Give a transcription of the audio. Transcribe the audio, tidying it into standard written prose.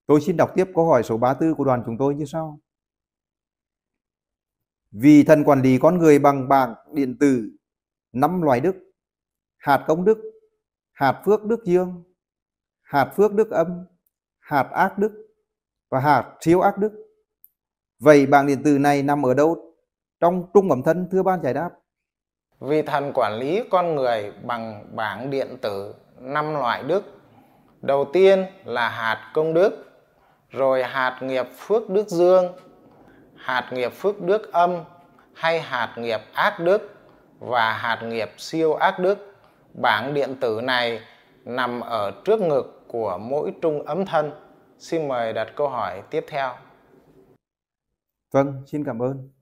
Tôi xin đọc tiếp câu hỏi số 34 của đoàn chúng tôi như sau. Vì thần quản lý con người bằng bảng điện tử 5 loại đức: hạt công đức, hạt phước đức dương, hạt phước đức âm, hạt ác đức và hạt siêu ác đức. Vậy bảng điện tử này nằm ở đâu trong trung ẩm thân, thưa ban giải đáp? Vì thần quản lý con người bằng bảng điện tử 5 loại đức. Đầu tiên là hạt công đức, rồi hạt nghiệp phước đức dương, hạt nghiệp phước đức âm hay hạt nghiệp ác đức và hạt nghiệp siêu ác đức. Bảng điện tử này nằm ở trước ngực của mỗi trung ấm thân. Xin mời đặt câu hỏi tiếp theo. Vâng, xin cảm ơn.